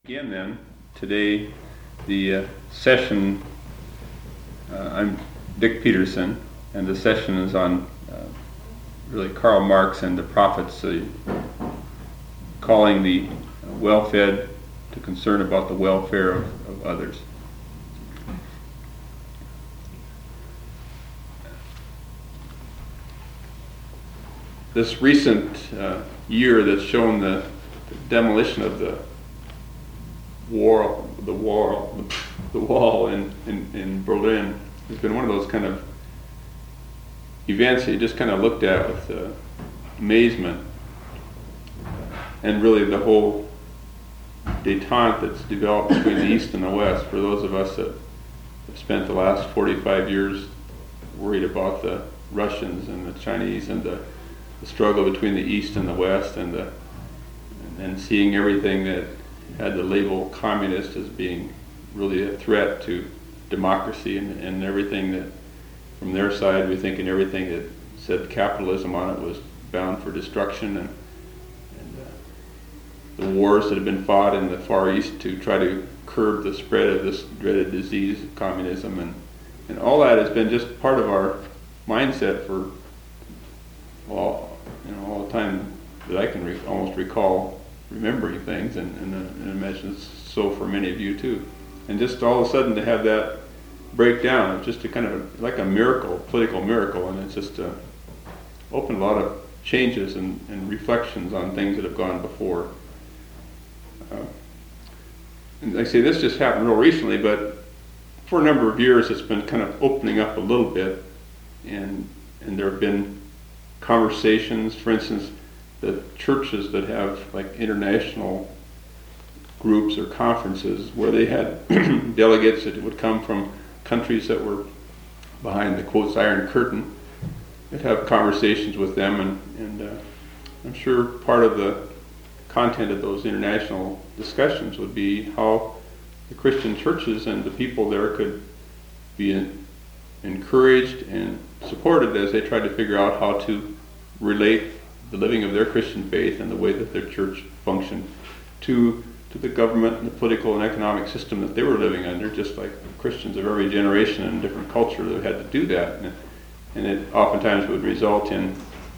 Again then, today the session, I'm Dick Peterson, and the session is on really Karl Marx and the prophets, calling the well-fed to concern about the welfare of others. This recent year that's shown the demolition of the wall in Berlin has been one of those kind of events that you just kind of looked at with amazement, and really the whole détente that's developed between the East and the West. For those of us that have spent the last 45 years worried about the Russians and the Chinese and the struggle between the East and the West, and then seeing everything that had the label communist as being really a threat to democracy, and everything that from their side we think, and everything that said capitalism on it was bound for destruction, and the wars that have been fought in the Far East to try to curb the spread of this dreaded disease of communism, and all that has been just part of our mindset for all the time that I can almost recall remembering things, and imagine it's so for many of you too. And just all of a sudden to have that break down, it's just a kind of like a miracle, political miracle, and it's just opened a lot of changes and reflections on things that have gone before. And like I say, this just happened real recently, but for a number of years it's been kind of opening up a little bit, and there have been conversations, for instance, the churches that have like international groups or conferences where they had delegates that would come from countries that were behind the quotes Iron Curtain. They'd have conversations with them, and I'm sure part of the content of those international discussions would be how the Christian churches and the people there could be encouraged and supported as they tried to figure out how to relate the living of their Christian faith and the way that their church functioned to the government and the political and economic system that they were living under, just like Christians of every generation and different culture that had to do that. And it oftentimes would result in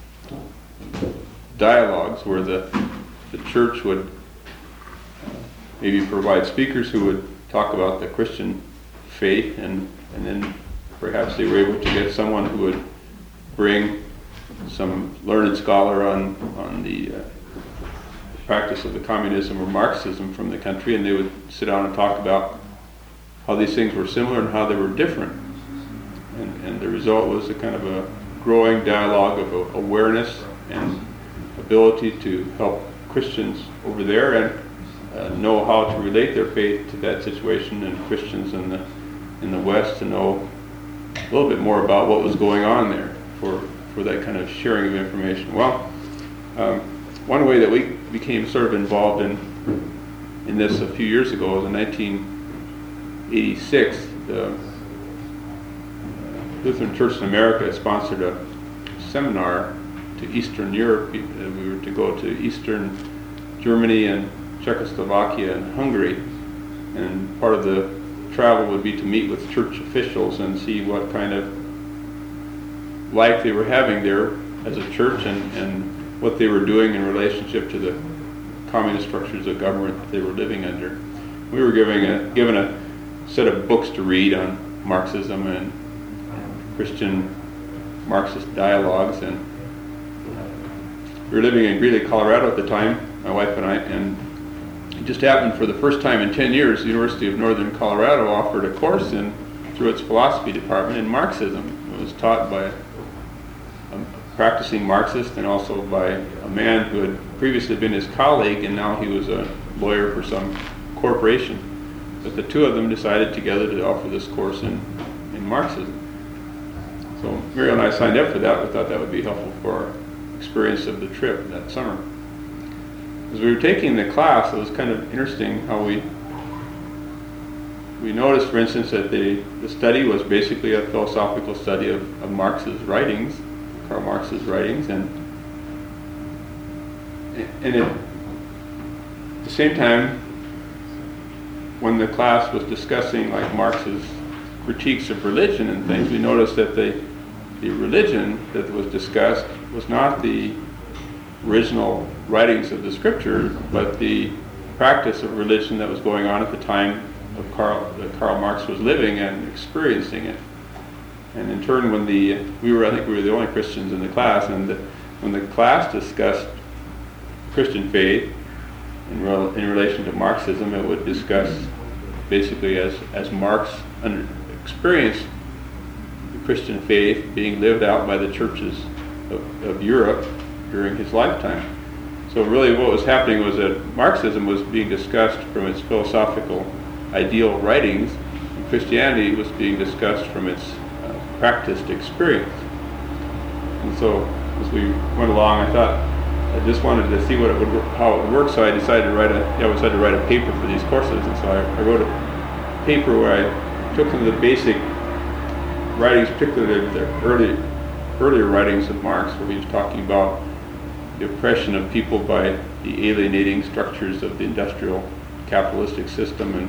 dialogues where the church would maybe provide speakers who would talk about the Christian faith, and then perhaps they were able to get someone who would bring some learned scholar on the practice of the communism or Marxism from the country, and they would sit down and talk about how these things were similar and how they were different. And the result was a kind of a growing dialogue of awareness and ability to help Christians over there and know how to relate their faith to that situation, and Christians in the West to know a little bit more about what was going on there for that kind of sharing of information. Well, one way that we became sort of involved in this a few years ago was in 1986. The Lutheran Church in America sponsored a seminar to Eastern Europe. We were to go to Eastern Germany and Czechoslovakia and Hungary, and part of the travel would be to meet with church officials and see what kind of life they were having there as a church, and what they were doing in relationship to the communist structures of government that they were living under. We were given a set of books to read on Marxism and Christian Marxist dialogues, and we were living in Greeley, Colorado at the time, my wife and I, and it just happened for the first time in 10 years, the University of Northern Colorado offered a course through its philosophy department in Marxism. It was taught by a practicing Marxist, and also by a man who had previously been his colleague, and now he was a lawyer for some corporation. But the two of them decided together to offer this course in Marxism. So Muriel and I signed up for that. We thought that would be helpful for our experience of the trip that summer. As we were taking the class, it was kind of interesting how we noticed, for instance, that the study was basically a philosophical study of Marx's writings, Karl Marx's writings, and at the same time when the class was discussing like Marx's critiques of religion and things, we noticed that the religion that was discussed was not the original writings of the scripture, but the practice of religion that was going on at the time of that Karl Marx was living and experiencing it. And in turn, when I think we were the only Christians in the class, and when the class discussed Christian faith in relation to Marxism, it would discuss basically as Marx experienced the Christian faith being lived out by the churches of Europe during his lifetime. So really what was happening was that Marxism was being discussed from its philosophical ideal writings, and Christianity was being discussed from its practiced experience. And so as we went along, I thought I just wanted to see how it would work, so I decided to write a paper for these courses. And so I wrote a paper where I took some of the basic writings, particularly the earlier writings of Marx, where he was talking about the oppression of people by the alienating structures of the industrial capitalistic system,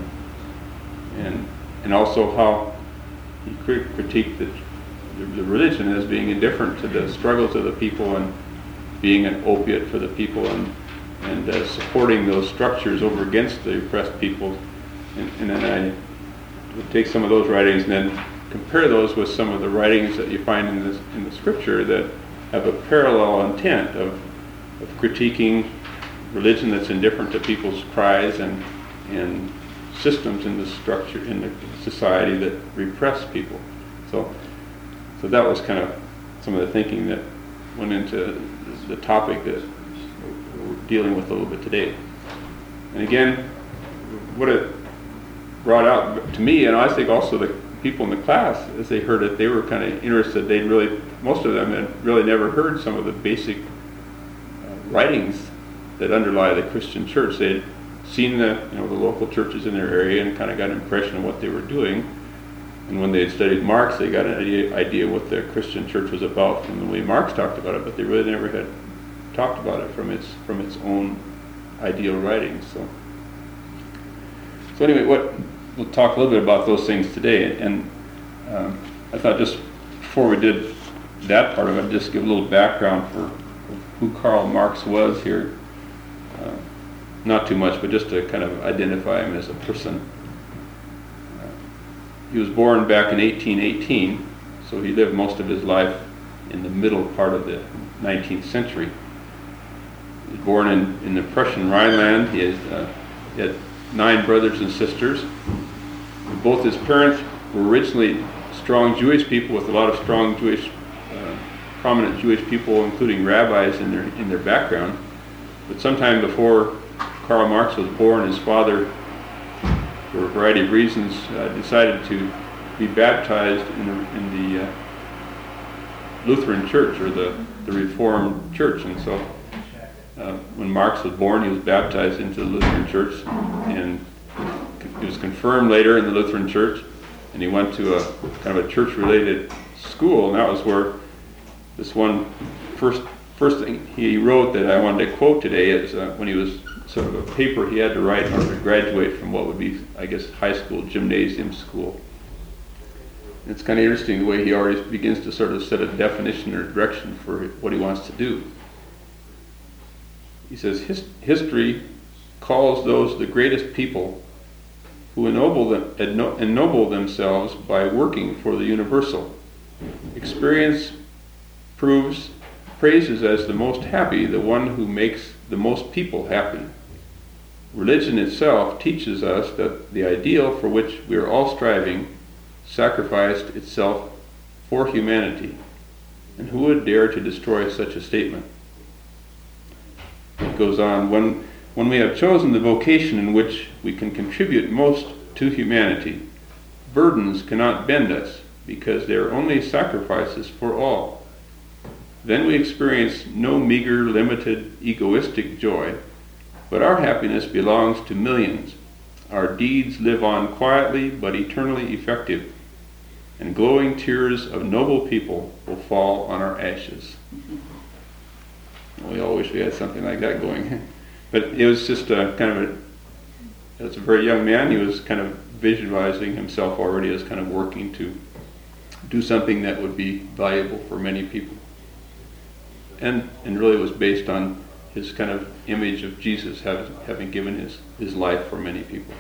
and also how he critiqued the religion as being indifferent to the struggles of the people and being an opiate for the people, and supporting those structures over against the oppressed people. And then I would take some of those writings and then compare those with some of the writings that you find in the scripture that have a parallel intent of critiquing religion that's indifferent to people's cries and systems in the structure in the society that repress people. So that was kind of some of the thinking that went into the topic that we're dealing with a little bit today. And again, what it brought out to me, and I think also the people in the class, as they heard it, they were kind of interested. Most of them had really never heard some of the basic writings that underlie the Christian church. They had seen the local churches in their area and kind of got an impression of what they were doing. And when they had studied Marx, they got an idea what the Christian church was about from the way Marx talked about it, but they really never had talked about it from its own ideal writings. So anyway, we'll talk a little bit about those things today. And I thought just before we did that part of it, I'd just give a little background for who Karl Marx was here. Not too much, but just to kind of identify him as a person. He was born back in 1818, so he lived most of his life in the middle part of the 19th century. He was born in the Prussian Rhineland. He had 9 brothers and sisters. Both his parents were originally strong Jewish people with a lot of strong prominent Jewish people, including rabbis in their background. But sometime before Karl Marx was born, his father, for a variety of reasons, decided to be baptized in the Lutheran Church, or the Reformed Church. And so when Marx was born, he was baptized into the Lutheran Church, and he was confirmed later in the Lutheran Church, and he went to a kind of a church-related school, and that was where this one first thing he wrote that I wanted to quote today is when he was sort of a paper he had to write in order to graduate from what would be, I guess, high school, gymnasium school. It's kind of interesting the way he already begins to sort of set a definition or direction for what he wants to do. He says, history calls those the greatest people who ennoble themselves by working for the universal. Experience praises as the most happy the one who makes the most people happy. Religion itself teaches us that the ideal for which we are all striving sacrificed itself for humanity. And who would dare to destroy such a statement? It goes on, when we have chosen the vocation in which we can contribute most to humanity, burdens cannot bend us because they are only sacrifices for all. Then we experience no meager, limited, egoistic joy, but our happiness belongs to millions. Our deeds live on quietly but eternally effective, and glowing tears of noble people will fall on our ashes. We all wish we had something like that going. But it was just a kind of as a very young man, he was kind of visualizing himself already as kind of working to do something that would be valuable for many people. And really was based on his kind of image of Jesus having given his life for many people.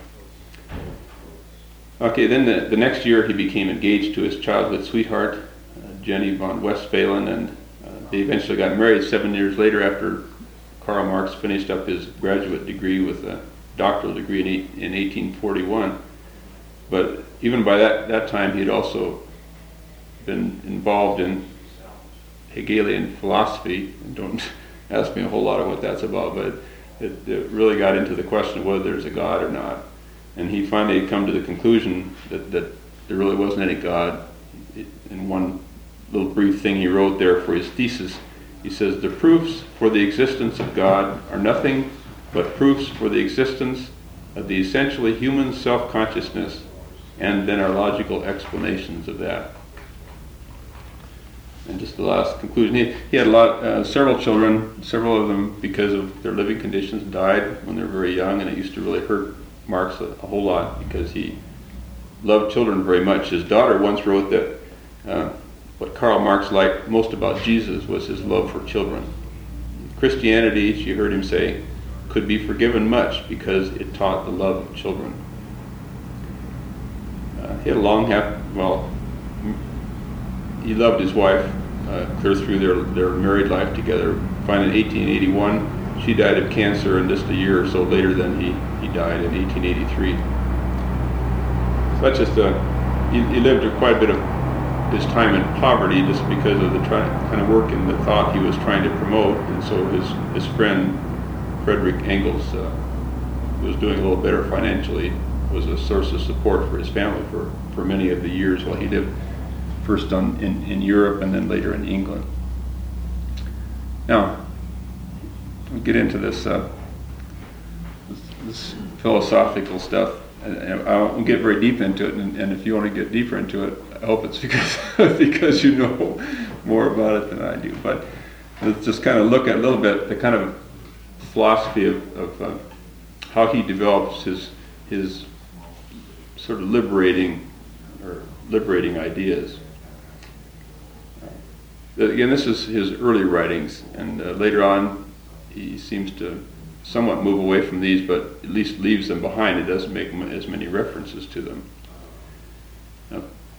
Okay, then the next year he became engaged to his childhood sweetheart, Jenny von Westphalen, and they eventually got married 7 years later after Karl Marx finished up his graduate degree with a doctoral degree in 1841. But even by that time he had also been involved in Hegelian philosophy, and don't ask me a whole lot of what that's about, but it really got into the question of whether there's a God or not. And he finally had come to the conclusion that there really wasn't any God. In one little brief thing he wrote there for his thesis, he says, "The proofs for the existence of God are nothing but proofs for the existence of the essentially human self-consciousness, and then our logical explanations of that." And just the last conclusion, he had several children. Several of them, because of their living conditions, died when they were very young, and it used to really hurt Marx a whole lot because he loved children very much. His daughter once wrote that what Karl Marx liked most about Jesus was his love for children. Christianity, she heard him say, could be forgiven much because it taught the love of children. He had a long he loved his wife clear through their married life together. Finally, in 1881, she died of cancer, and just a year or so later than he died in 1883. So that's just he lived quite a bit of his time in poverty just because of the kind of work and the thought he was trying to promote. And so his friend Frederick Engels, who was doing a little better financially, was a source of support for his family for many of the years while he lived first in Europe and then later in England. Now, we'll get into this philosophical stuff. And I won't get very deep into it, and if you want to get deeper into it, I hope it's because you know more about it than I do. But let's just kind of look at a little bit the kind of philosophy of how he develops his sort of liberating ideas. Again, this is his early writings, and later on he seems to somewhat move away from these, but at least leaves them behind. It doesn't make as many references to them. Now,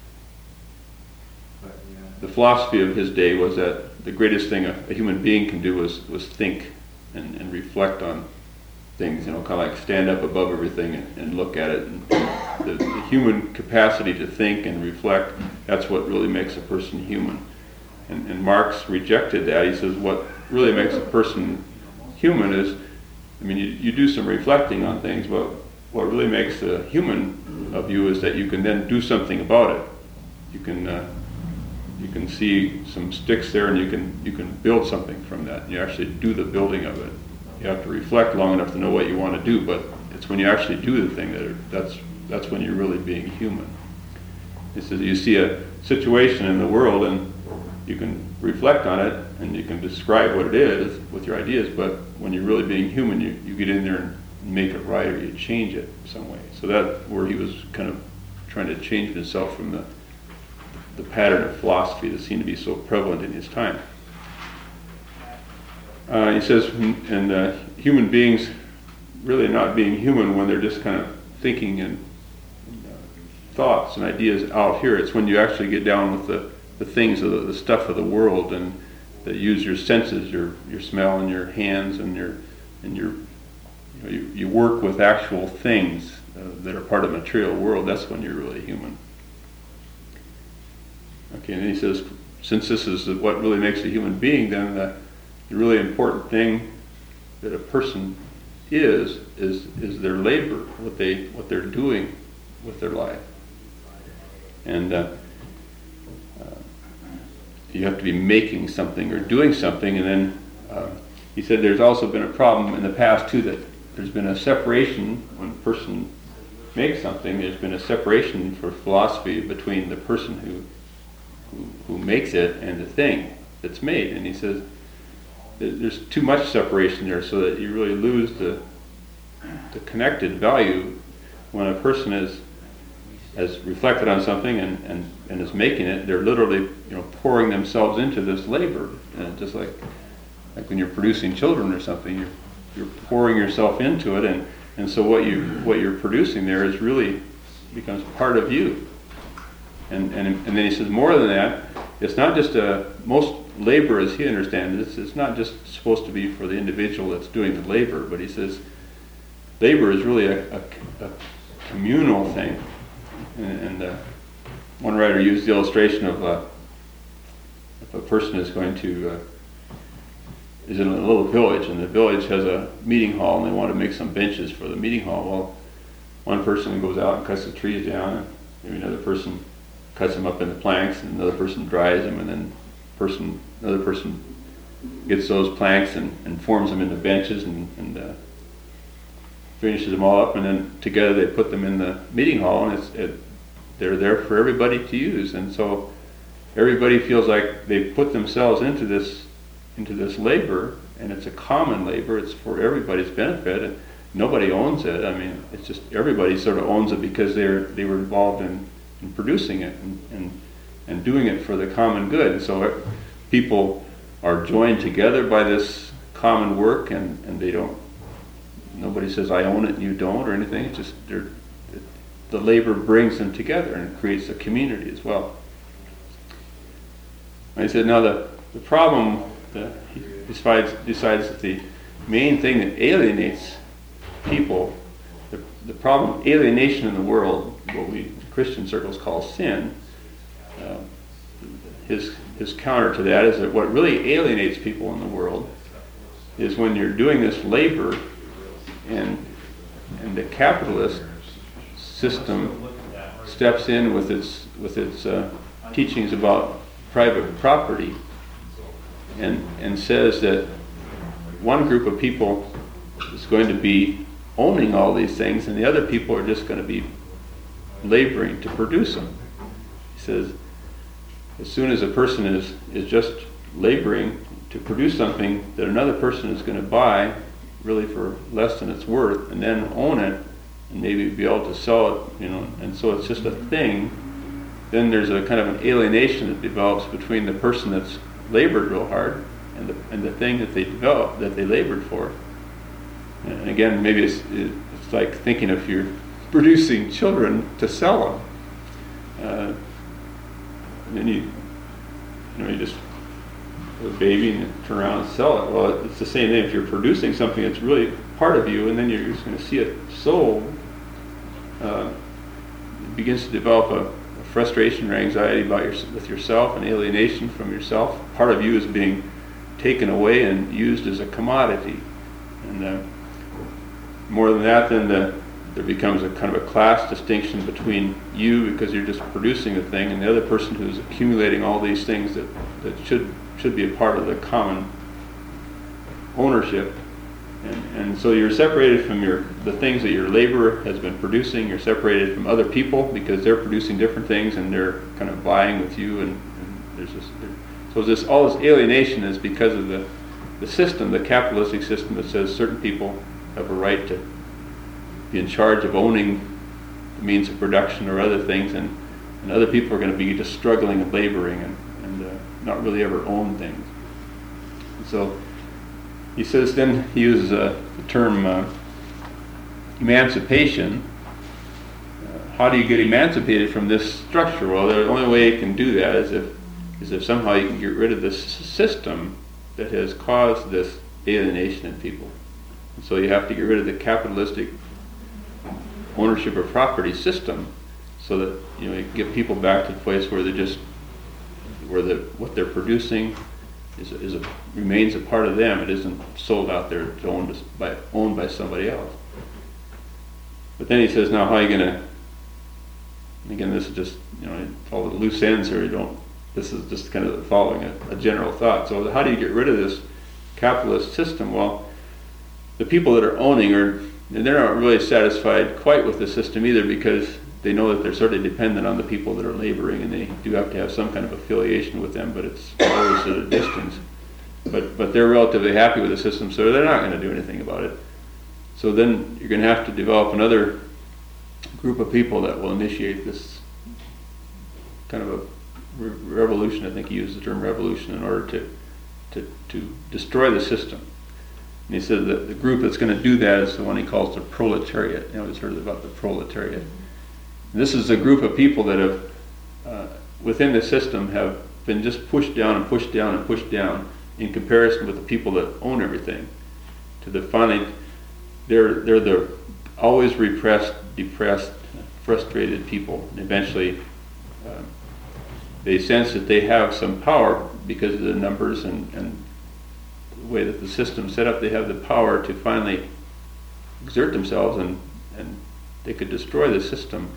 the philosophy of his day was that the greatest thing a human being can do was think and reflect on things, kind of like stand up above everything and look at it. And the human capacity to think and reflect, that's what really makes a person human. And Marx rejected that. He says what really makes a person human is, you do some reflecting on things, but what really makes a human of you is that you can then do something about it. You can see some sticks there, and you can build something from that. You actually do the building of it. You have to reflect long enough to know what you want to do, but it's when you actually do the thing that's when you're really being human. He says you see a situation in the world, and you can reflect on it, and you can describe what it is with your ideas, but when you're really being human, you get in there and make it right, or you change it some way. So that's where he was kind of trying to change himself from the pattern of philosophy that seemed to be so prevalent in his time. He says, and human beings really not being human when they're just kind of thinking and thoughts and ideas out here. It's when you actually get down with the things of the stuff of the world, and that use your senses, your smell and your hands and you work with actual things that are part of the material world. That's when you're really human. Okay, and he says, since this is what really makes a human being, then the really important thing that a person is their labor, what they're doing with their life. And you have to be making something or doing something. And then he said there's also been a problem in the past too, that there's been a separation when a person makes something. There's been a separation for philosophy between the person who makes it and the thing that's made. And he says there's too much separation there, so that you really lose the the connected value when a person has reflected on something and is making it. They're literally pouring themselves into this labor, just like when you're producing children or something. You're pouring yourself into it, and so what you're producing there is really becomes part of you. And then he says more than that. It's not just most labor, as he understands it, it's not just supposed to be for the individual that's doing the labor, but he says labor is really a communal thing. And one writer used the illustration of if a person is in a little village, and the village has a meeting hall, and they want to make some benches for the meeting hall. Well, one person goes out and cuts the trees down, and maybe another person cuts them up into planks, and another person dries them, and then another person gets those planks and forms them into benches and finishes them all up, and then together they put them in the meeting hall, and they're there for everybody to use. And so everybody feels like they put themselves into this labor, and it's a common labor. It's for everybody's benefit, and nobody owns it. I mean, it's just everybody sort of owns it because they were involved in producing it and doing it for the common good. And so people are joined together by this common work, and nobody says I own it and you don't or anything. It's just the labor brings them together and creates a community as well. And he said, now the problem, he decides that the main thing that alienates people, the problem of alienation in the world, what we in Christian circles call sin, his counter to that is that what really alienates people in the world is when you're doing this labor and the capitalist system steps in with its teachings about private property and says that one group of people is going to be owning all these things and the other people are just going to be laboring to produce them. He says as soon as a person is just laboring to produce something that another person is going to buy really for less than it's worth and then own it and maybe be able to sell it, and so it's just a thing, then there's a kind of an alienation that develops between the person that's labored real hard and the thing that they developed, that they labored for. And again, maybe it's like thinking if you're producing children to sell them, and then you just put a baby and turn around and sell it. Well, it's the same thing. If you're producing something that's really part of you, and then you're just going to see it sold, it begins to develop a frustration or anxiety with yourself, and alienation from yourself. Part of you is being taken away and used as a commodity. And more than that, then there becomes a kind of a class distinction between you, because you're just producing a thing, and the other person who's accumulating all these things that should be a part of the common ownership. And so you're separated from the things that your labor has been producing. You're separated from other people because they're producing different things and they're kind of vying with you. And there's all this alienation is because of the system, the capitalistic system that says certain people have a right to be in charge of owning the means of production or other things, and other people are going to be just struggling and laboring and not really ever own things. And so he says, then he uses the term emancipation. How do you get emancipated from this structure? Well, the only way you can do that is if somehow you can get rid of this system that has caused this alienation in people. And so you have to get rid of the capitalistic ownership of property system, so that you get people back to the place where what they're producing remains a part of them. It isn't sold out there to owned by somebody else. But then he says, now how are you going to? Again, this is just all the loose ends here. This is just kind of following a general thought. So how do you get rid of this capitalist system? Well, the people that are owning they're not really satisfied quite with the system either, because they know that they're sort of dependent on the people that are laboring, and they do have to have some kind of affiliation with them, but it's always at a distance. But they're relatively happy with the system, so they're not going to do anything about it. So then you're going to have to develop another group of people that will initiate this kind of a revolution. I think he used the term revolution in order to destroy the system. And he said that the group that's going to do that is the one he calls the proletariat. You know, he's heard about the proletariat. And this is a group of people that have, within the system, have been just pushed down and pushed down and pushed down in comparison with the people that own everything. To the finally, they're the always repressed, depressed, frustrated people. And eventually, they sense that they have some power because of the numbers and the way that the system's set up. They have the power to finally exert themselves, and they could destroy the system.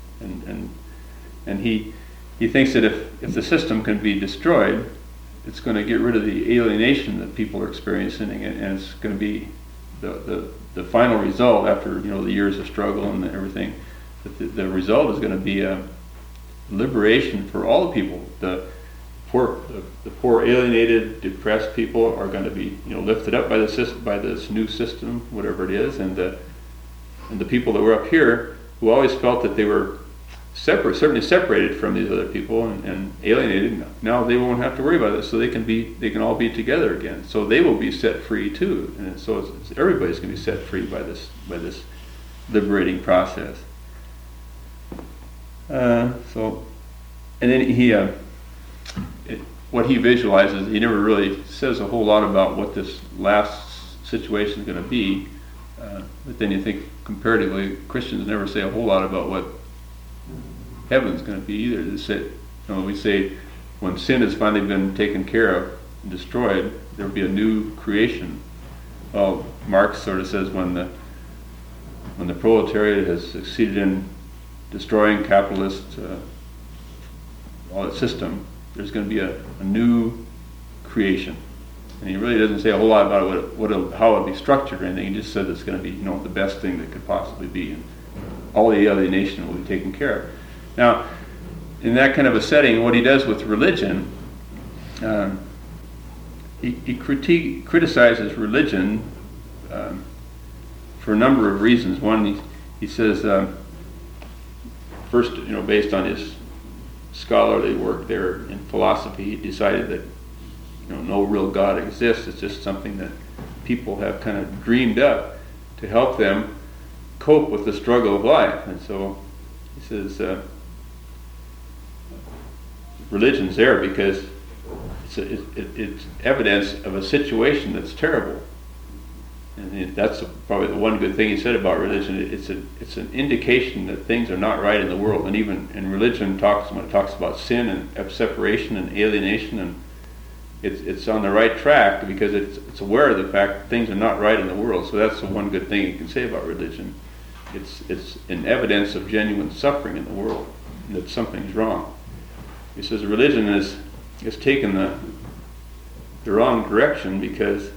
And he thinks that if the system can be destroyed, it's going to get rid of the alienation that people are experiencing, and it's going to be the final result after the years of struggle and everything. That the result is going to be a liberation for all the people. The poor, alienated, depressed people are going to be lifted up by this new system, whatever it is, and the people that were up here who always felt that they were certainly separated from these other people and alienated. Now they won't have to worry about this, so they can all be together again. So they will be set free too, and so everybody's going to be set free by this liberating process. And then what he visualizes, he never really says a whole lot about what this last situation is going to be. But then you think comparatively, Christians never say a whole lot about what heaven's going to be either. They say, we say when sin has finally been taken care of and destroyed, there will be a new creation. Well, Marx sort of says when the proletariat has succeeded in destroying capitalist all its system, there's going to be a new creation. And he really doesn't say a whole lot about how it'll be structured or anything. He just said it's going to be the best thing that could possibly be, and all the alienation will be taken care of. Now, in that kind of a setting, what he does with religion, he criticizes religion for a number of reasons. One, he says, first, based on his scholarly work there in philosophy, he decided that no real God exists. It's just something that people have kind of dreamed up to help them cope with the struggle of life. And so he says religion's there because it's evidence of a situation that's terrible. And that's probably the one good thing he said about religion. It's an indication that things are not right in the world. And even in religion, when it talks about sin and separation and alienation, and it's on the right track because it's aware of the fact that things are not right in the world. So that's the one good thing you can say about religion. It's an evidence of genuine suffering in the world, and that something's wrong. He says religion has taken the wrong direction because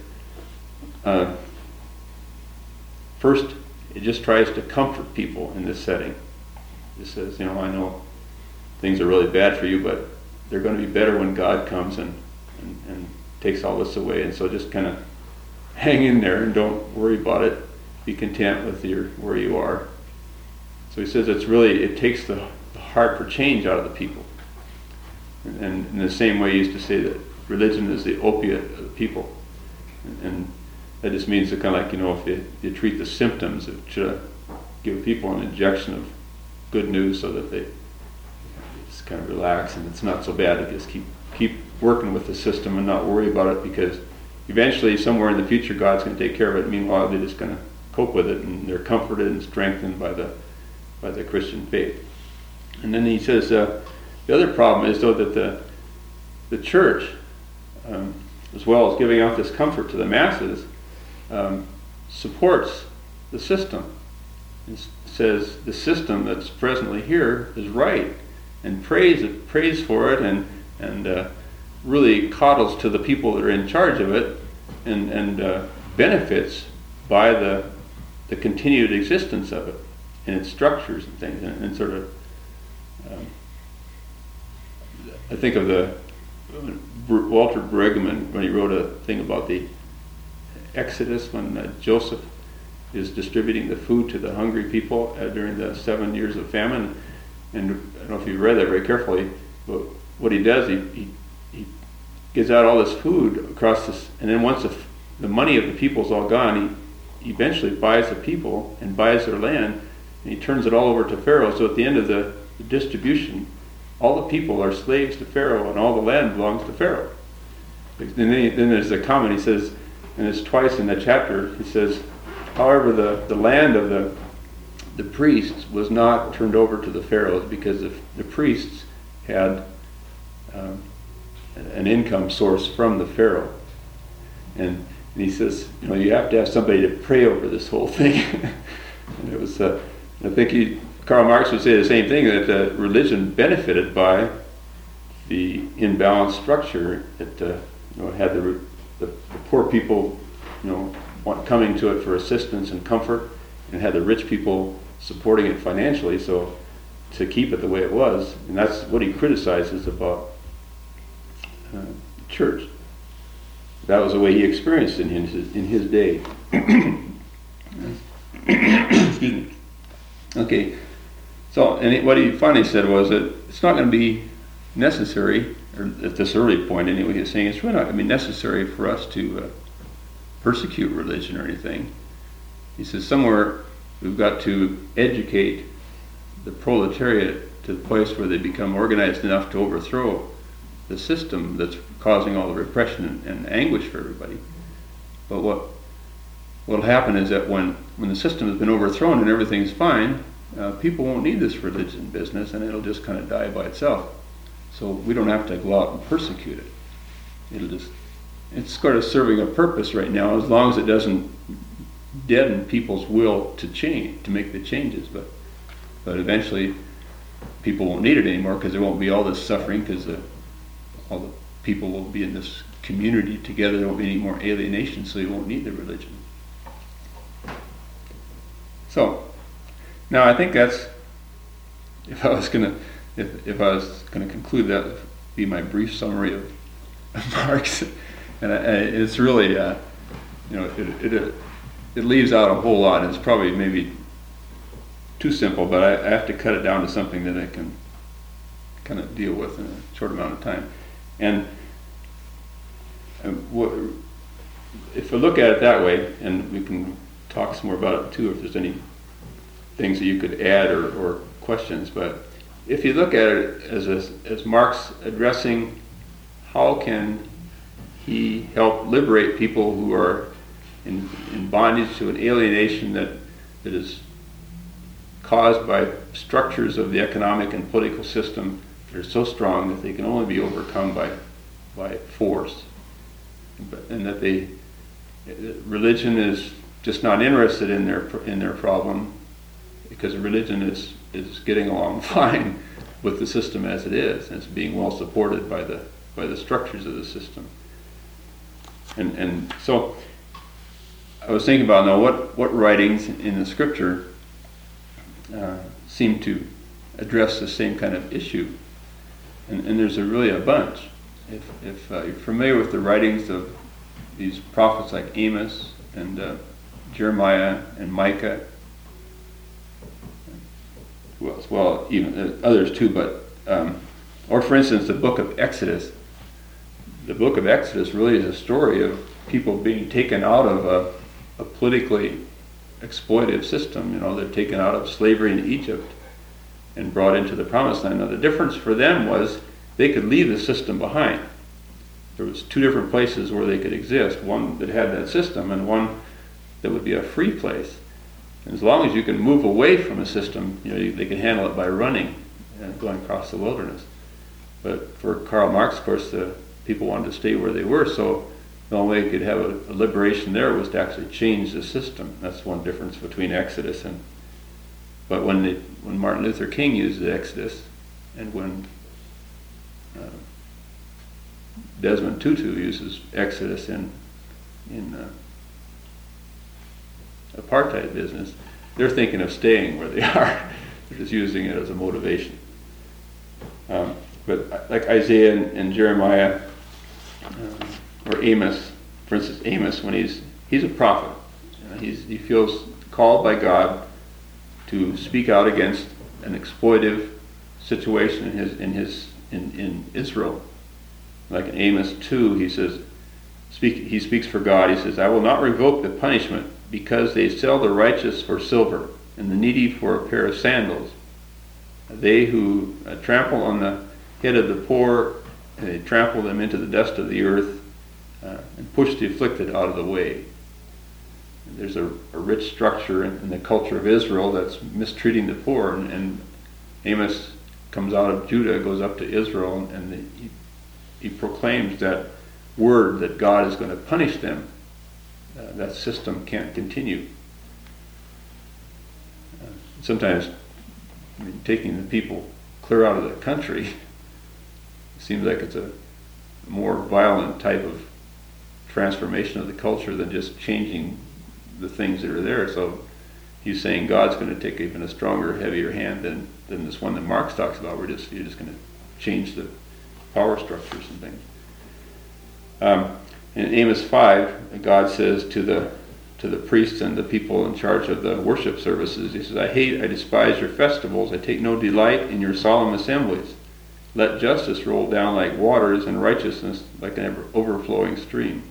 first, it just tries to comfort people in this setting. It says, I know things are really bad for you, but they're going to be better when God comes and takes all this away. And so just kind of hang in there and don't worry about it. Be content with where you are. So he says it takes the heart for change out of the people. And in the same way, he used to say that religion is the opiate of the people. And that just means that kind of like, if you treat the symptoms, it should give people an injection of good news so that they just kind of relax and it's not so bad to just keep working with the system and not worry about it, because eventually somewhere in the future God's going to take care of it. Meanwhile, they're just going to cope with it, and they're comforted and strengthened by the Christian faith. And then he says the other problem is though that the church, as well as giving out this comfort to the masses, supports the system. It says the system that's presently here is right, and prays for it, and really coddles to the people that are in charge of it, and benefits by the continued existence of it and its structures and things, and sort of I think of Walter Brueggemann when he wrote a thing about the Exodus, when Joseph is distributing the food to the hungry people during the 7 years of famine. And I don't know if you read that very carefully, but what he does, he gives out all this food across this, and then once the money of the people's all gone, he eventually buys the people and buys their land, and he turns it all over to Pharaoh. So at the end of the distribution, all the people are slaves to Pharaoh, and all the land belongs to Pharaoh. Then there's a comment, he says, and it's twice in that chapter, he says, however, the land of the priests was not turned over to the pharaohs, because the priests had an income source from the pharaoh. And he says, you have to have somebody to pray over this whole thing. And it was, I think Karl Marx would say the same thing, that religion benefited by the imbalanced structure that had the poor people coming to it for assistance and comfort, and had the rich people supporting it financially, so to keep it the way it was. And that's what he criticizes about the church. That was the way he experienced it in his day. Excuse me. Okay, so and what he finally said was that it's not going to be necessary, or at this early point anyway, he's saying it's really not going to be necessary for us to persecute religion or anything. He says somewhere we've got to educate the proletariat to the place where they become organized enough to overthrow the system that's causing all the repression and anguish for everybody. But what'll happen is that when the system has been overthrown and everything's fine, people won't need this religion business, and it'll just kind of die by itself. So we don't have to go out and persecute it. It's sort of serving a purpose right now, as long as it doesn't deaden people's will to change, to make the changes. But eventually, people won't need it anymore, because there won't be all this suffering, because all the people will be in this community together. There won't be any more alienation, so you won't need the religion. So now I think that's, if I was gonna conclude, that would be my brief summary of Marx. And it's really, it leaves out a whole lot. It's probably maybe too simple, but I have to cut it down to something that I can kind of deal with in a short amount of time. And if we look at it that way, and we can talk some more about it too, if there's any things that you could add or questions, but if you look at it as Marx addressing how can he help liberate people who are in bondage to an alienation that is caused by structures of the economic and political system that are so strong that they can only be overcome by force, and that religion is just not interested in their problem, because religion is getting along fine with the system as it is, and it's being well supported by the structures of the system. And so I was thinking about now what writings in the scripture seem to address the same kind of issue, and there's really a bunch. If you're familiar with the writings of these prophets like Amos and Jeremiah and Micah, well, even others too, but or for instance the book of Exodus. The book of Exodus really is a story of people being taken out of a politically exploitive system. They're taken out of slavery in Egypt and brought into the promised land. Now the difference for them was they could leave the system behind. There was two different places where they could exist, one that had that system and one that would be a free place. And as long as you can move away from a system, they can handle it by running and going across the wilderness. But for Karl Marx, of course, the people wanted to stay where they were, so the only way they could have a liberation there was to actually change the system. That's one difference between Exodus but when Martin Luther King used the Exodus, and when Desmond Tutu uses Exodus in apartheid business, they're thinking of staying where they are. They're just using it as a motivation. But like Isaiah and Jeremiah, or Amos, for instance, Amos, when he's a prophet, he feels called by God to speak out against an exploitive situation in Israel. Like in Amos 2, he says, he speaks for God. He says, "I will not revoke the punishment, because they sell the righteous for silver and the needy for a pair of sandals. They who trample on the head of the poor, and they trample them into the dust of the earth, and push the afflicted out of the way." There's a rich structure in the culture of Israel that's mistreating the poor, and Amos comes out of Judah, goes up to Israel, and he proclaims that word that God is going to punish them. That system can't continue. Sometimes, taking the people clear out of the country seems like it's a more violent type of transformation of the culture than just changing the things that are there. So he's saying God's going to take even a stronger, heavier hand than this one that Marx talks about. You're just going to change the power structures and things. In Amos 5, God says to the priests and the people in charge of the worship services, he says, I despise your festivals. I take no delight in your solemn assemblies. Let justice roll down like waters and righteousness like an overflowing stream.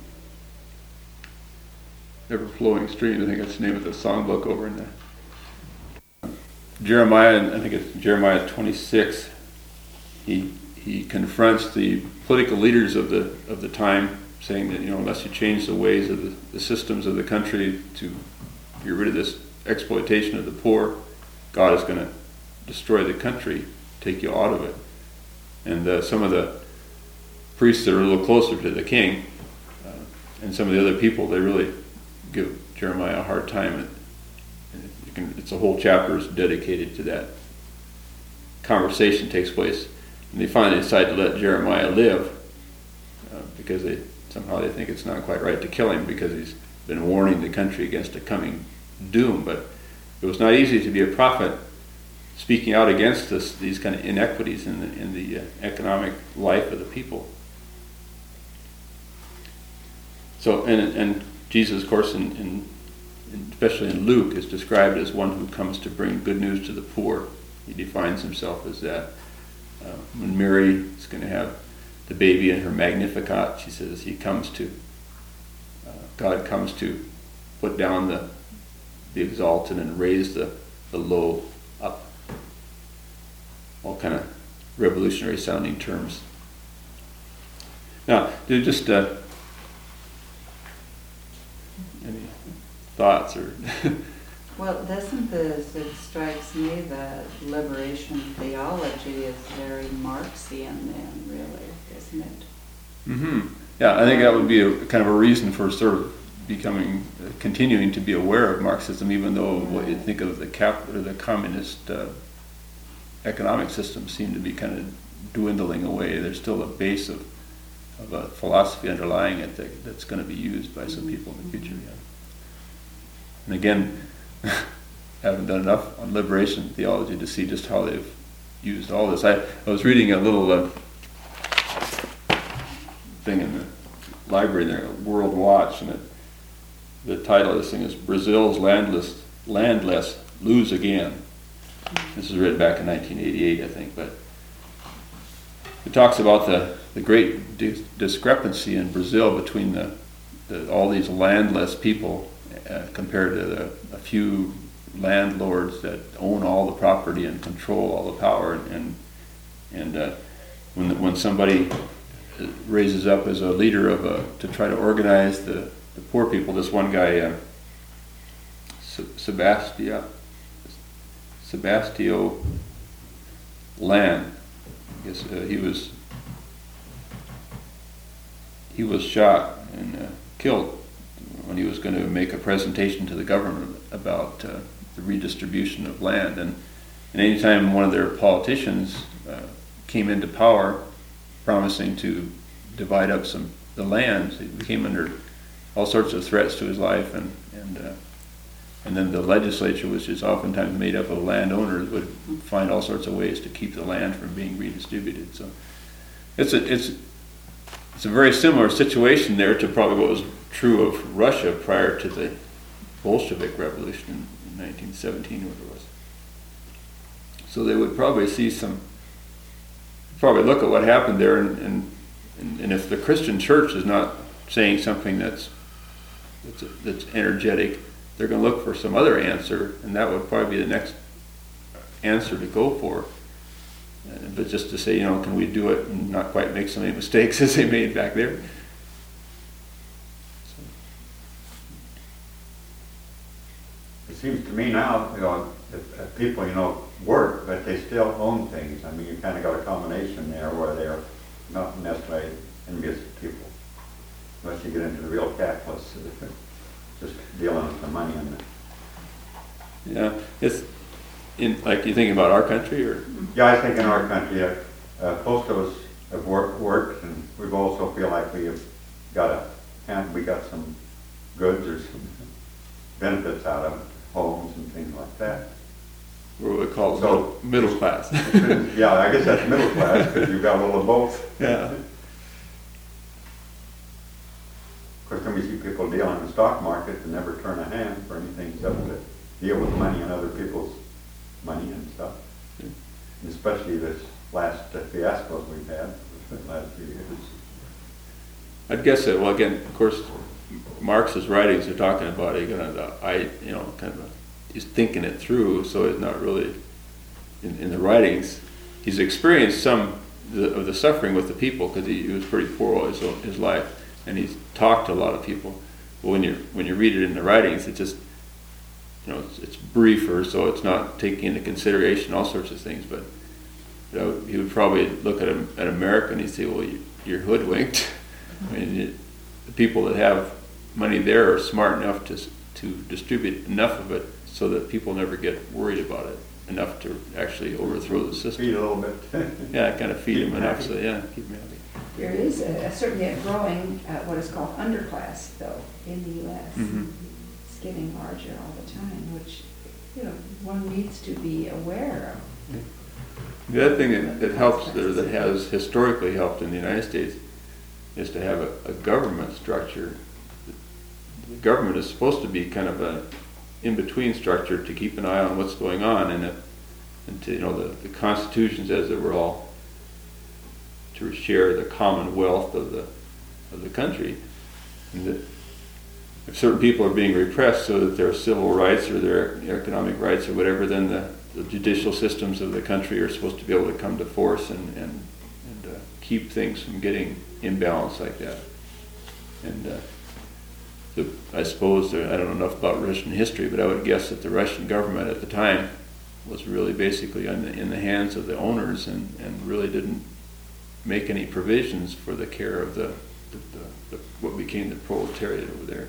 Ever-flowing stream, I think that's the name of the songbook over in Jeremiah, and I think it's Jeremiah 26. He confronts the political leaders of the time, saying that, unless you change the ways of the systems of the country to get rid of this exploitation of the poor, God is going to destroy the country, take you out of it. And some of the priests that are a little closer to the king, and some of the other people, they really give Jeremiah a hard time. It's a whole chapter is dedicated to that. Conversation takes place, and they finally decide to let Jeremiah live because they think it's not quite right to kill him because he's been warning the country against a coming doom. But it was not easy to be a prophet speaking out against these kind of inequities in the economic life of the people. So, and Jesus, of course, especially in Luke, is described as one who comes to bring good news to the poor. He defines himself as that. When Mary is going to have the baby in her Magnificat, she says God comes to put down the exalted and raise the low up. All kind of revolutionary sounding terms. Now, just any thoughts or? Well, it strikes me that liberation theology is very Marxian then, really, isn't it? Mm-hmm. Yeah, I think that would be a kind of a reason for sort of continuing to be aware of Marxism, even though what you think of the communist economic system seem to be kind of dwindling away. There's still a base of a philosophy underlying it that's going to be used by some people in the future. Yeah. And again, haven't done enough on liberation theology to see just how they've used all this. I was reading a little thing in the library there, World Watch, and the title of this thing is "Brazil's landless lose again." This was written back in 1988, I think, but it talks about the great discrepancy in Brazil between all these landless people compared to a few landlords that own all the property and control all the power. And when somebody raises up as a leader to try to organize the poor people, this one guy, Sebastio Land, I guess he was shot and killed when he was going to make a presentation to the government about the redistribution of land. And anytime one of their politicians came into power promising to divide up the land, he came under all sorts of threats to his life, and then the legislature, which is oftentimes made up of landowners, would find all sorts of ways to keep the land from being redistributed. So it's a very similar situation there to probably what was true of Russia prior to the Bolshevik Revolution in 1917, whatever it was. So they would probably probably look at what happened there, and if the Christian church is not saying something that's energetic, they're going to look for some other answer, and that would probably be the next answer to go for. But just to say, can we do it and not quite make so many mistakes as they made back there? It seems to me now, if people, work, but they still own things. I mean, you kind of got a combination there where they're not necessarily envious people, unless you get into the real capitalists, just dealing with the money and the... Yeah, it's like you think about our country, or Yeah, I think in our country, most of us have worked, and we've also feel like we have got some goods or some benefits out of it, homes and things like that. what we call So- middle class. Yeah, I guess that's middle class, because you've got a little of both. Yeah. Of course, then we see people dealing in the stock market and never turn a hand for anything except to deal with money and other people's money and stuff. And especially this last fiascos we've had the last few years. I'd guess that, well, again, of course, Marx's writings are talking about he's thinking it through, so it's not really in the writings. He's experienced some of the suffering with the people, because he was pretty poor all his life, and he's talked to a lot of people. But when you read it in the writings, it just it's briefer, so it's not taking into consideration all sorts of things. But he would probably look at America and he'd say, "Well, you're hoodwinked." I mean, the people that have money there are smart enough to distribute enough of it so that people never get worried about it enough to actually overthrow the system. Feed a little bit. Yeah, kind of feed Keep them them enough, happy. so yeah, keep them happy. There is certainly a growing, what is called underclass, though, in the U.S. Mhm. It's getting larger all the time, which, one needs to be aware of. The other thing that helps there, that has historically helped in the United States, is to have a government structure. The government is supposed to be kind of a in-between structure to keep an eye on what's going on, and to the constitution says that we're all to share the common wealth of the country, and that if certain people are being repressed so that their civil rights or their economic rights or whatever, then the judicial systems of the country are supposed to be able to come to force and keep things from getting imbalanced like that. And I suppose, I don't know enough about Russian history, but I would guess that the Russian government at the time was really basically in the hands of the owners, and really didn't make any provisions for the care of the what became the proletariat over there.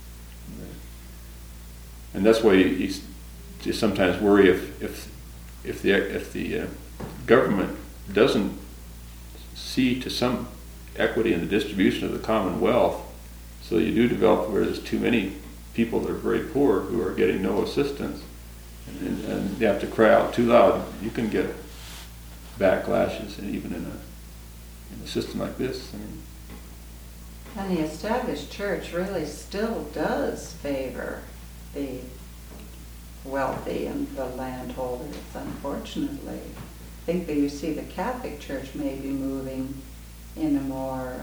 And that's why you sometimes worry if the government doesn't see to some equity in the distribution of the common wealth, so you do develop where there's too many people that are very poor who are getting no assistance, and they have to cry out too loud. You can get backlashes, and even in a system like this. I mean, And the established church really still does favor the wealthy and the landholders, unfortunately. I think that you see the Catholic Church may be moving in a more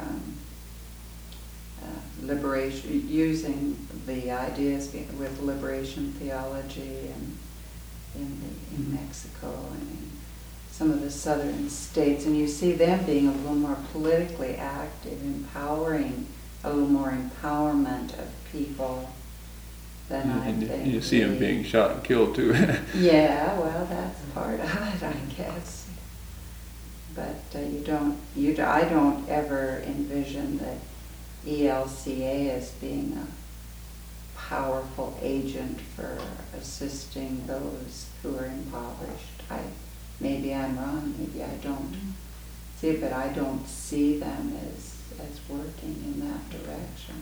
liberation, using the ideas with liberation theology in Mexico and in some of the southern states, and you see them being a little more politically active, empowering, a little more empowerment of people than I and think. you see them being shot and killed too. Yeah, well, that's part of it, I guess. But I don't ever envision that ELCA as being a powerful agent for assisting those who are impoverished. Maybe I'm wrong, maybe I don't see it, but I don't see them as working in that direction,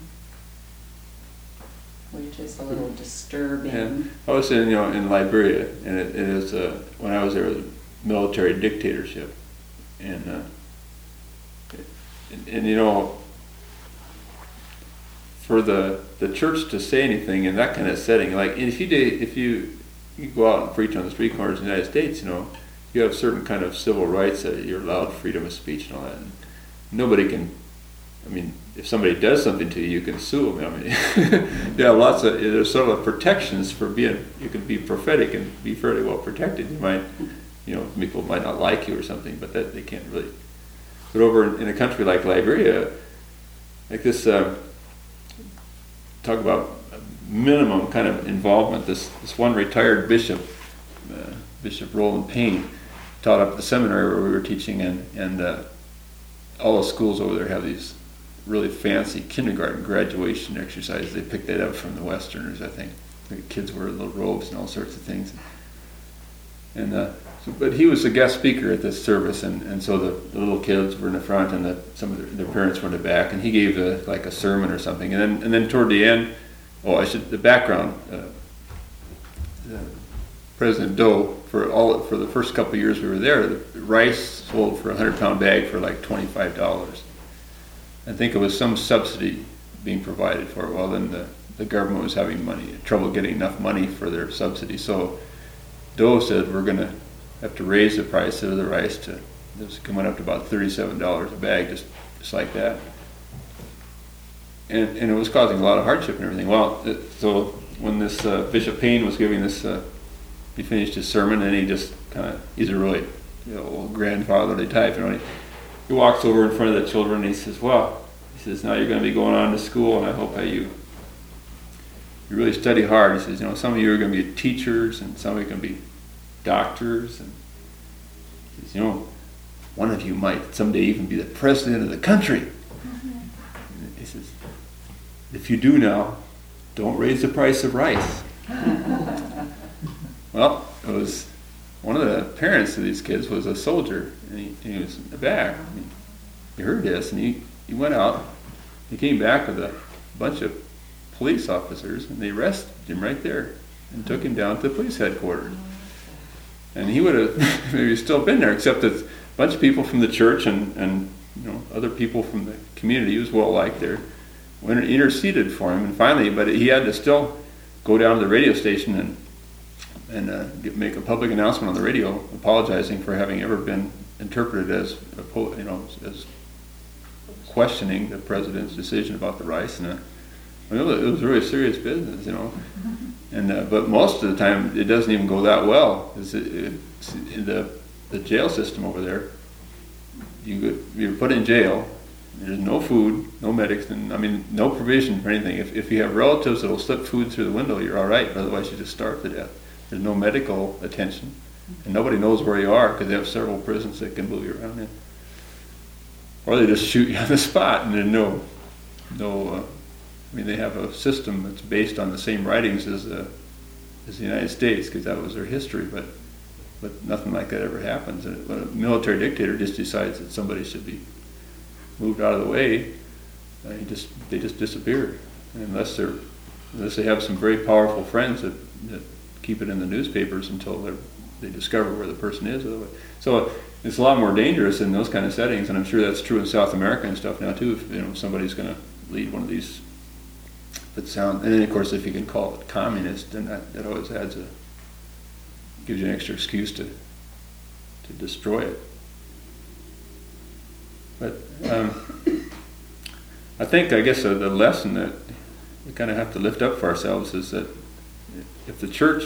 which is a little disturbing. And I was in Liberia, and it is when I was there, it was a military dictatorship, and for the church to say anything in that kind of setting, like if you go out and preach on the street corners in the United States, you have certain kind of civil rights that you're allowed freedom of speech and all that. And nobody can, if somebody does something to you, you can sue them. You have there's sort of protections for you can be prophetic and be fairly well protected. You might, people might not like you or something, but that they can't really. But over in a country like Liberia, like this, talk about minimum kind of involvement. This one retired bishop, Bishop Roland Payne, taught up at the seminary where we were teaching, and all the schools over there have these really fancy kindergarten graduation exercises. They picked that up from the Westerners, I think. The kids wear little robes and all sorts of things. But he was a guest speaker at this service, and so the little kids were in the front, and some of their parents were in the back, and he gave like a sermon or something, and then toward the end, the background. President Doe, for the first couple of years we were there, the rice sold for a 100-pound bag for like $25. I think it was some subsidy being provided for it. Well, then the government was having trouble getting enough money for their subsidy. So Doe said, we're going to have to raise the price of the rice it was coming up to about $37 a bag, just like that. And it was causing a lot of hardship and everything. Well, so when this Bishop Payne was giving this, he finished his sermon, and he just he's a really grandfatherly type. He walks over in front of the children, and he says, now you're going to be going on to school, and I hope that you really study hard. He says, some of you are going to be teachers, and some of you are going to be doctors, and he says, one of you might someday even be the president of the country. He says, if you do now, don't raise the price of rice. Well, it was one of the parents of these kids was a soldier, and he was in the back. He heard this, and he went out. He came back with a bunch of police officers, and they arrested him right there and took him down to the police headquarters. And he would have maybe still been there, except that a bunch of people from the church and other people from the community, he was well liked there, went and interceded for him. And finally, but he had to still go down to the radio station and make a public announcement on the radio, apologizing for having ever been interpreted as as questioning the president's decision about the rice. And it was really serious business, And but most of the time, it doesn't even go that well. In the jail system over there, you're put in jail. There's no food, no medicine. No provision for anything. If you have relatives that'll slip food through the window, you're all right. But otherwise, you just starve to death. There's no medical attention, and nobody knows where you are because they have several prisons that can move you around in. Or they just shoot you on the spot, and there's they have a system that's based on the same writings as the United States, because that was their history, but nothing like that ever happens. And when a military dictator just decides that somebody should be moved out of the way, they just disappear, unless they have some very powerful friends that keep it in the newspapers until they discover where the person is. So it's a lot more dangerous in those kind of settings, and I'm sure that's true in South America and stuff now too. If somebody's going to lead one of these, and then of course if you can call it communist, then that always gives you an extra excuse to destroy it. But I guess the lesson that we kind of have to lift up for ourselves is that if the church,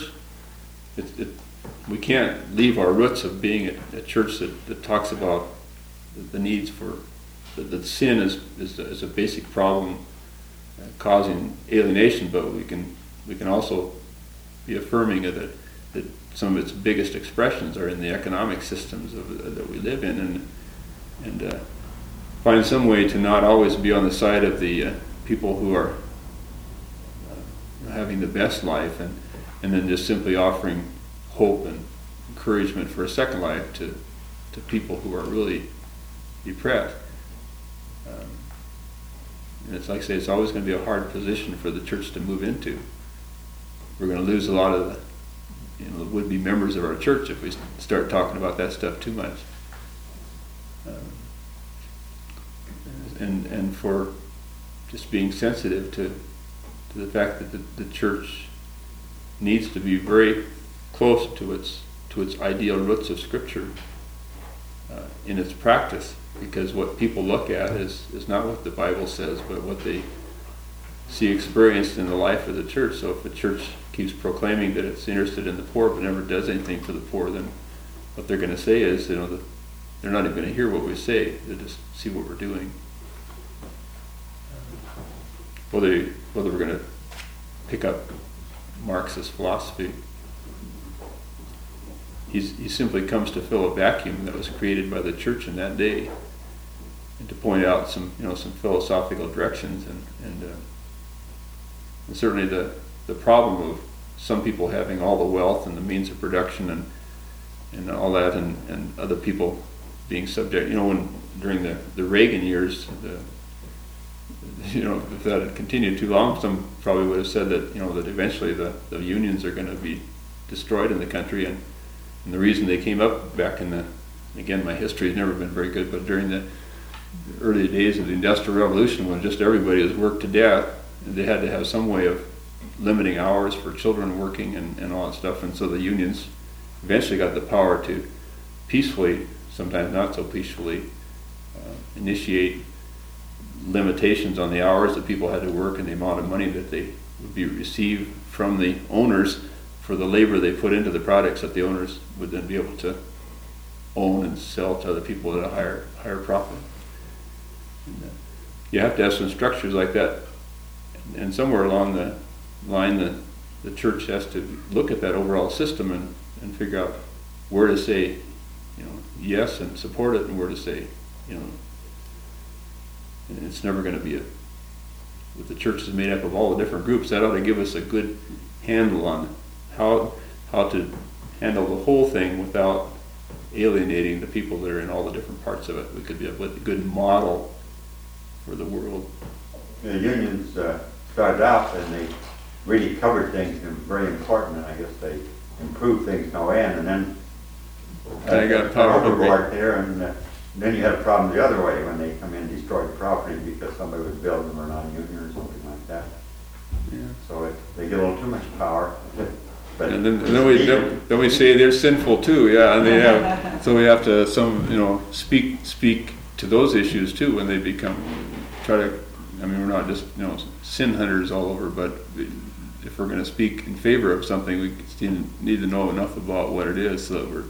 we can't leave our roots of being a church that talks about the needs for that sin is a basic problem causing alienation, but we can also be affirming that some of its biggest expressions are in the economic systems that we live in, and find some way to not always be on the side of the people who are having the best life, and then just simply offering hope and encouragement for a second life to people who are really depressed. And it's like I say, it's always going to be a hard position for the church to move into. We're going to lose a lot of the would-be members of our church if we start talking about that stuff too much. And for just being sensitive to the fact that the church needs to be very close to its ideal roots of Scripture in its practice, because what people look at is not what the Bible says, but what they see experienced in the life of the church. So if a church keeps proclaiming that it's interested in the poor but never does anything for the poor, then what they're going to say is, that they're not even going to hear what we say. They'll just see what we're doing. Whether we're going to pick up Marxist philosophy, he simply comes to fill a vacuum that was created by the church in that day, and to point out some philosophical directions, and certainly the problem of some people having all the wealth and the means of production and all that, and other people being subject. When during the Reagan years, if that had continued too long, some probably would have said that that eventually the unions are going to be destroyed in the country, and the reason they came up back in again, my history has never been very good, but during the early days of the Industrial Revolution, when just everybody was worked to death, they had to have some way of limiting hours for children working and all that stuff, and so the unions eventually got the power to peacefully, sometimes not so peacefully, initiate limitations on the hours that people had to work and the amount of money that they would be received from the owners for the labor they put into the products that the owners would then be able to own and sell to other people at a higher profit. And, you have to have some structures like that, and somewhere along the line the church has to look at that overall system and figure out where to say yes and support it, and where to say and it's never going to be with the church is made up of all the different groups. That ought to give us a good handle on how to handle the whole thing without alienating the people that are in all the different parts of it. We could be a good model for the world. The unions started out and they really covered things and very important, and I guess they improved things no end, and then I got power overboard there, and then you had a problem the other way when they come in and destroy the property because somebody was building them or non-union or something like that. Yeah. So they get a little too much power. But And then we say they're sinful too, yeah, and they have. So we have to speak to those issues too when they try to. I mean, we're not just sin hunters all over, but if we're going to speak in favor of something, we need to know enough about what it is so that we're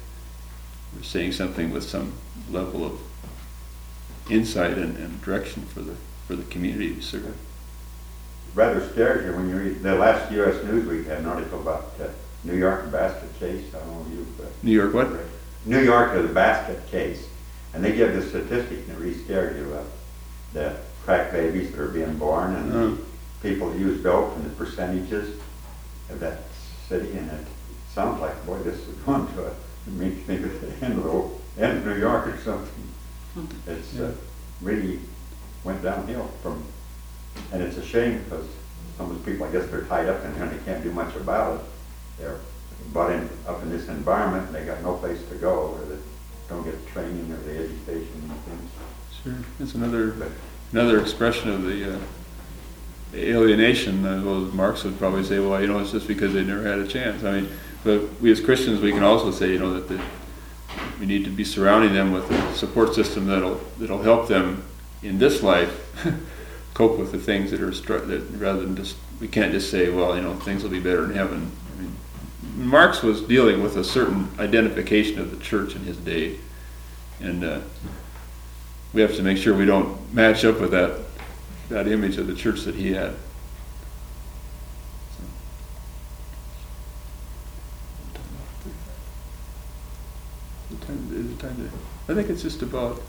saying something with some level of insight and direction for the community we serve. Rather scares you when you read the last U.S. Newsweek had an article about New York basket case. I don't know if you've New York what? New York is a basket case, and they give this statistic that really scares you about the crack babies that are being born and the people that use dope and the percentages of that city, and it sounds like, boy, this is going to make me think of the end of New York or something. It's really went downhill and it's a shame because some of the people, I guess, they're tied up in here and they can't do much about it. They're up in this environment and they got no place to go, or they don't get the training or the education and things. Sure, it's another expression of the alienation. Well, Marx would probably say, well, it's just because they never had a chance. I mean, but we as Christians, we can also say, that we need to be surrounding them with a support system that'll help them in this life cope with the things that rather than just, we can't just say, things will be better in heaven. I mean, Marx was dealing with a certain identification of the church in his day, and we have to make sure we don't match up with that image of the church that he had. I think it's just about.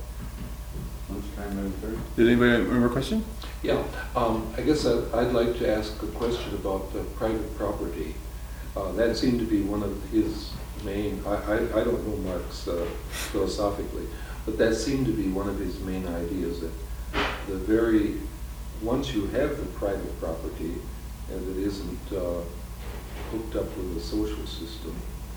Did anybody remember a question? Yeah, I guess I'd like to ask a question about private property. That seemed to be one of his main, I don't know Marx philosophically, but that seemed to be one of his main ideas, that once you have the private property and it isn't hooked up with a social system,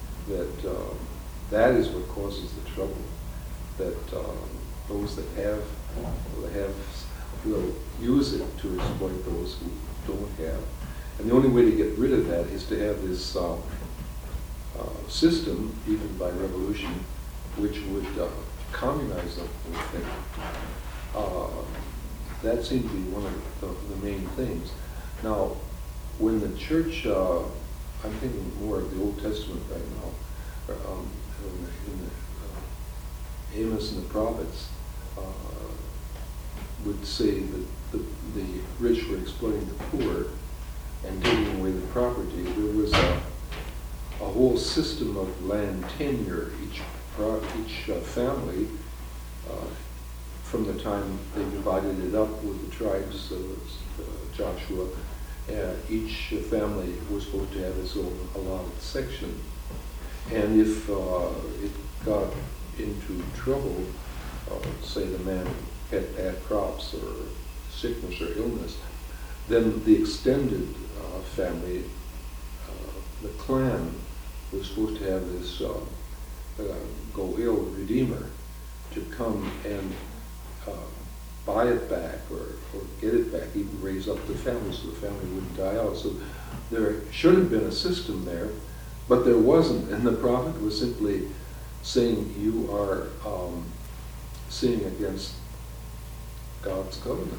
that is what causes the trouble. That those that have will use it to exploit those who don't have. And the only way to get rid of that is to have this system, even by revolution, which would communize the whole thing. That seemed to be one of the main things. Now, when the church, I'm thinking more of the Old Testament right now, in the Amos and the prophets, would say that the rich were exploiting the poor and taking away the property. There was a whole system of land tenure. Each family, from the time they divided it up with the tribes of Joshua, each family was supposed to have its own allotted section. And if it got into trouble, say the man had bad crops or sickness or illness, then the extended family, the clan, was supposed to have this Goel redeemer to come and buy it back or get it back, even raise up the family so the family wouldn't die out. So there should have been a system there, but there wasn't. And the prophet was simply saying, you are sinning against God's covenant.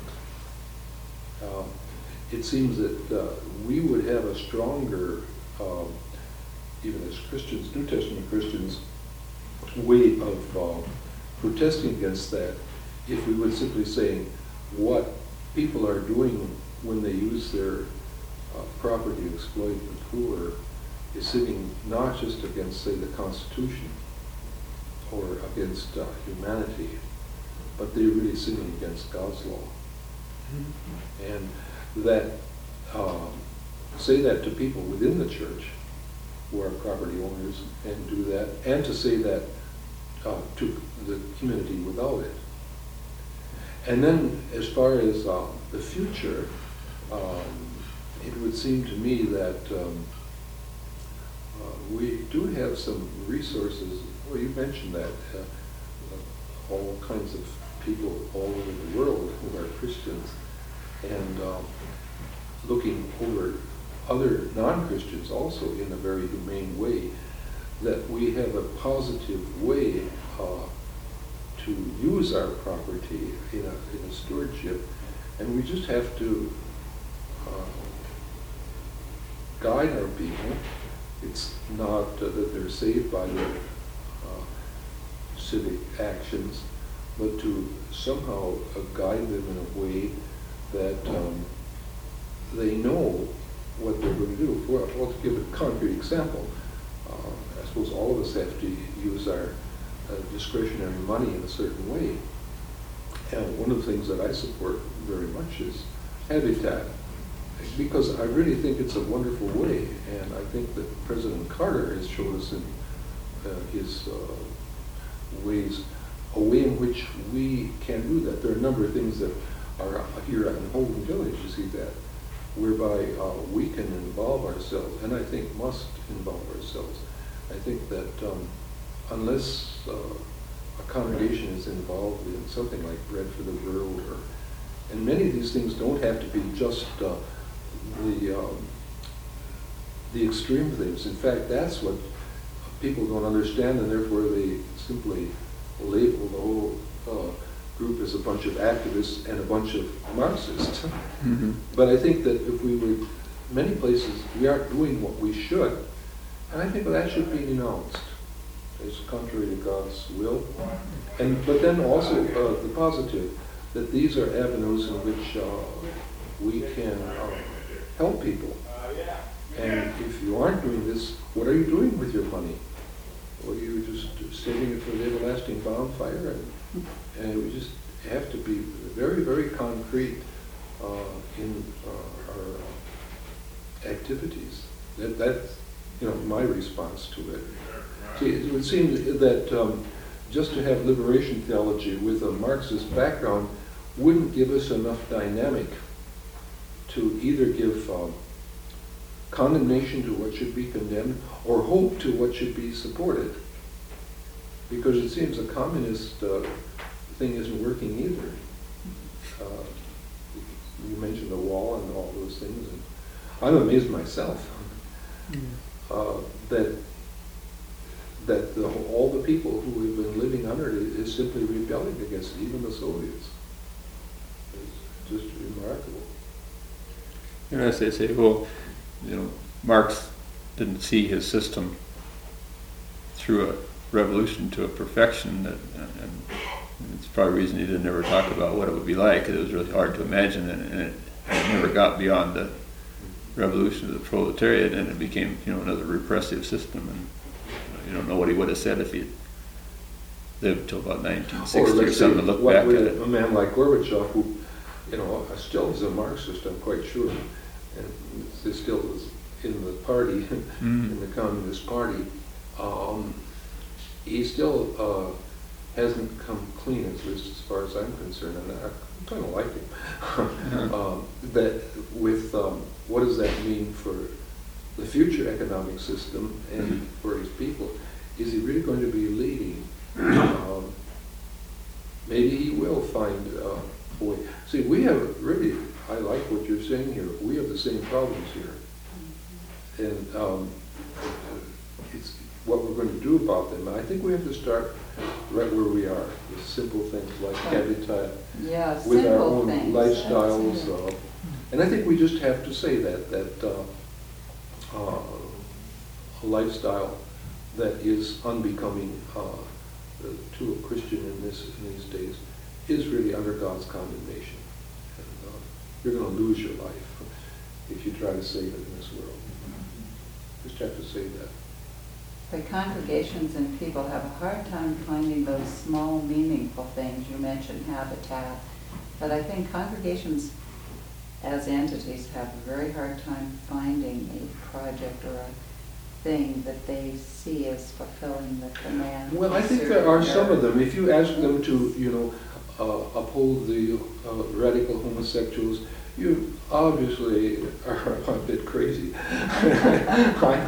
It seems that we would have a stronger, even as Christians, New Testament Christians, way of protesting against that if we would simply say what people are doing when they use their property to exploit the poor is sinning not just against, say, the Constitution or against humanity, but they're really sinning against God's law. And that, say that to people within the church who are property owners and do that, and to say that to the community without it. And then as far as the future, it would seem to me that we do have some resources. Well, you mentioned that all kinds of people all over the world who are Christians, and looking over other non-Christians also in a very humane way, that we have a positive way to use our property in a stewardship, and we just have to guide our people. It's not that they're saved by their civic actions, but to somehow guide them in a way that they know what they're going to do. Well, to give a concrete example, I suppose all of us have to use our discretionary money in a certain way. And one of the things that I support very much is Habitat, because I really think it's a wonderful way, and I think that President Carter has shown us in his ways, a way in which we can do that. There are a number of things that are here in Holden Village, you see that, whereby we can involve ourselves, and I think must involve ourselves. I think that unless a congregation is involved in something like Bread for the World, and many of these things don't have to be just the extreme things. In fact, that's what people don't understand, and therefore they simply label the whole group as a bunch of activists and a bunch of Marxists. Mm-hmm. But I think that if we would, many places, we aren't doing what we should, and I think that should be denounced as contrary to God's will. But then also the positive, that these are avenues in which we can help people. And if you aren't doing this, what are you doing with your money? Or are you just saving it for the everlasting bonfire? And we just have to be very, very concrete in our activities. That's my response to it. See, it would seem that just to have liberation theology with a Marxist background wouldn't give us enough dynamic to either give condemnation to what should be condemned or hope to what should be supported. Because it seems a communist thing isn't working either. you mentioned the wall and all those things, and I'm amazed myself that all the people who have been living under it is simply rebelling against it, even the Soviets. It's just remarkable. You know, as they say, well, you know, Marx didn't see his system through a revolution to a perfection, and it's probably the reason he didn't ever talk about what it would be like, 'cause it was really hard to imagine, and it never got beyond the revolution of the proletariat, and it became, you know, another repressive system, and you don't know what he would have said if he lived till about 1960 or something to look back at it. A man like Gorbachev, who, you know, still is a Marxist, I'm quite sure, and he still is in the party, in the Communist Party, he still hasn't come clean, at least as far as I'm concerned, and I kind of like him. That with what does that mean for the future economic system and for his people? Is he really going to be leading? Maybe he will find a way. See, we have really, I like what you're saying here, we have the same problems here. And it's what we're going to do about them. I think we have to start right where we are, with simple things like habitat, Yeah, with our simple own things. lifestyles. That's it. And I think we just have to say that a lifestyle that is unbecoming to a Christian in these days is really under God's condemnation. And you're going to lose your life if you try to save it in this world. Just have to say that. But congregations and people have a hard time finding those small, meaningful things. You mentioned habitat, but I think congregations as entities have a very hard time finding a project or a thing that they see as fulfilling the command. Well, I think there are some of them. If you ask them to, you know, uphold the radical homosexuals, you obviously are a bit crazy. I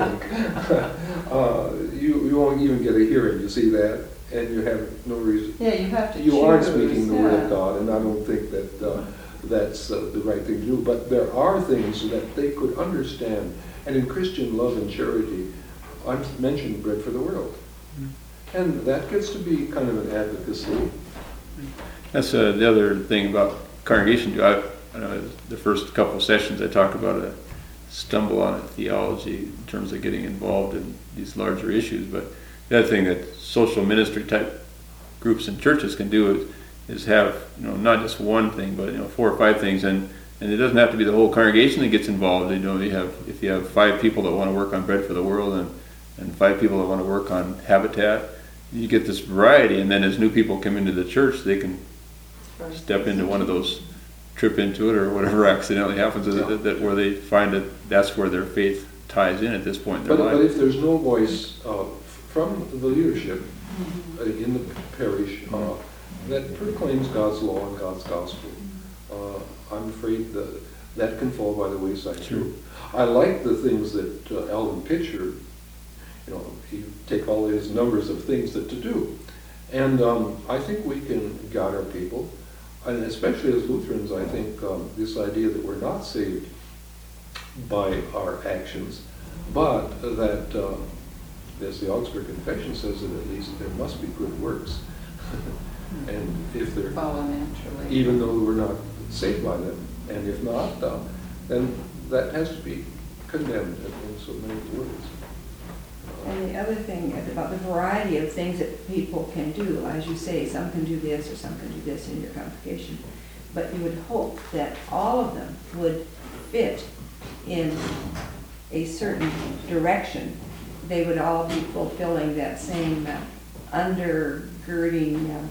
think you won't even get a hearing. You see that, and you have no reason. Yeah, you have to choose. You aren't speaking the word yeah. of God, and I don't think that that's the right thing to do. But there are things that they could understand. And in Christian love and charity, I mentioned Bread for the World. And that gets to be kind of an advocacy. That's the other thing about congregation. I know the first couple of sessions I talked about a stumble on theology in terms of getting involved in these larger issues. But the other thing that social ministry type groups and churches can do is have, you know, not just one thing, but, you know, 4 or 5 things, and it doesn't have to be the whole congregation that gets involved. You know, if you have 5 people that want to work on Bread for the World and 5 people that want to work on habitat, you get this variety, and then as new people come into the church, they can step into one of those, trip into it, or whatever accidentally happens, that where they find that that's where their faith ties in at this point in their life. But if there's no voice from the leadership in the parish that proclaims God's law and God's gospel, I'm afraid that can fall by the wayside too. I like the things that Alvin Pitcher, you know, he take all his numbers of things that to do. And I think we can guide our people, and especially as Lutherans, I think this idea that we're not saved by our actions, but that, as the Augsburg Confession says it at least, there must be good works. And if they're, Follow naturally. even though we're not saved by them, and if not, then that has to be condemned in so many words. And the other thing is about the variety of things that people can do. As you say, some can do this or some can do this in your congregation. But you would hope that all of them would fit in a certain direction. They would all be fulfilling that same undergirding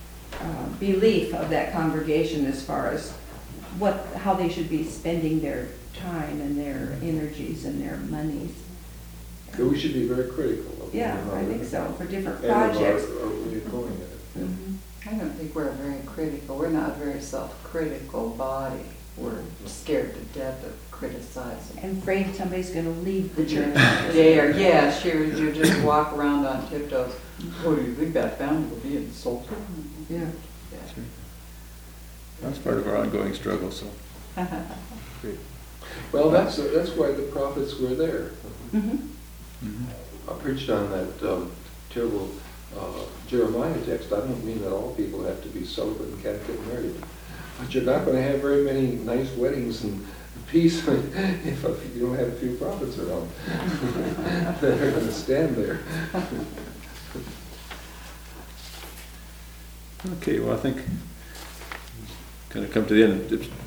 belief of that congregation as far as how they should be spending their time and their energies and their monies. So we should be very critical of Yeah, one I another think so, for different and of projects. our way of going at it. Mhm. I don't think we're very critical. We're not a very self-critical body. We're scared to death of criticizing. And afraid somebody's gonna leave the church. Dare, yeah, sure, you just walk around on tiptoes. What do you think that family will be insulted? Yeah. That's part of our ongoing struggle, so. Great. Well, that's why the prophets were there. Mhm. I preached on that terrible Jeremiah text. I don't mean that all people have to be celibate and can't get married. But you're not going to have very many nice weddings and peace if you don't have a few prophets around that are going to stand there. Okay, well, I think kind of come to the end.